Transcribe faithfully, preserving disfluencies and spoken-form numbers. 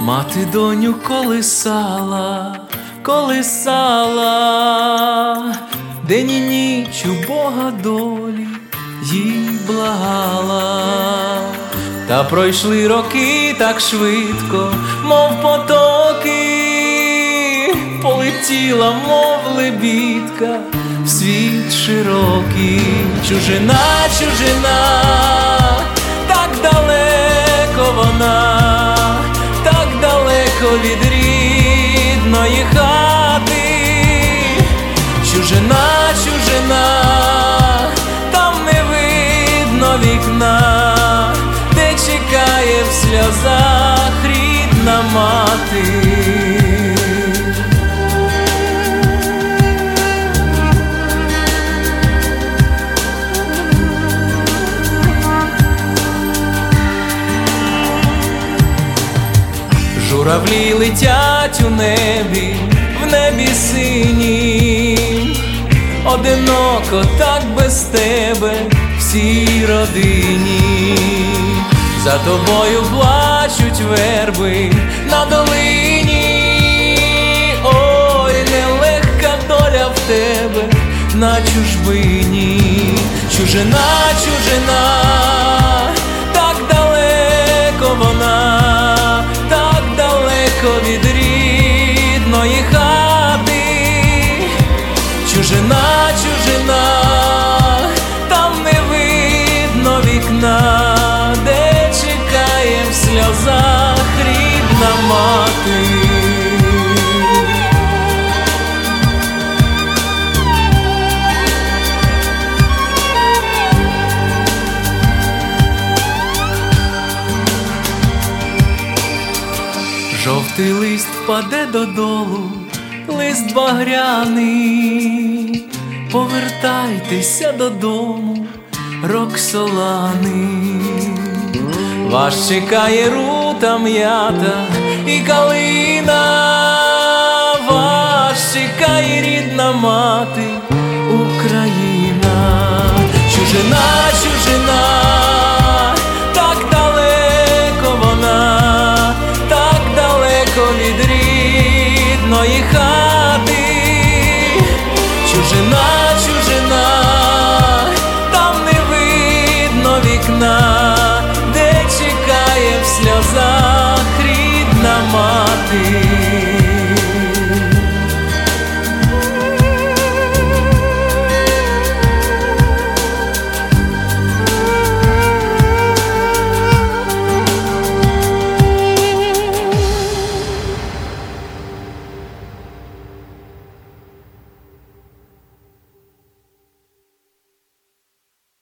Мати доню колисала, колисала, день і ніч у Бога долі їй благала. Та пройшли роки так швидко, мов потоки, полетіла, мов лебідка, в світ широкий. Чужина, чужина, так далеко вона, так далеко від рідної хати. Чужина, чужина, там не видно вікна, де чекає в сльозах рідна мати. Журавлі летять у небі, в небі синім, одиноко так без тебе всій родині. За тобою плачуть верби на долині, ой, нелегка доля в тебе на чужбині. Чужина, чужина, так далеко вона, так далеко від рідної хати. Чужина, чужина, там не видно вікна, де чекає в сльозах рідна мати. Жовтий лист впаде додолу, лист багряний, повертайтеся додому, Роксолани. Вас чекає рута м'ята і калина, вас чекає рідна мати Україна. Чужина, чужина, так далеко вона, так далеко від рідної хати. Чужина, чужина, там не видно вікна, де чекає в сльозах рідна мати.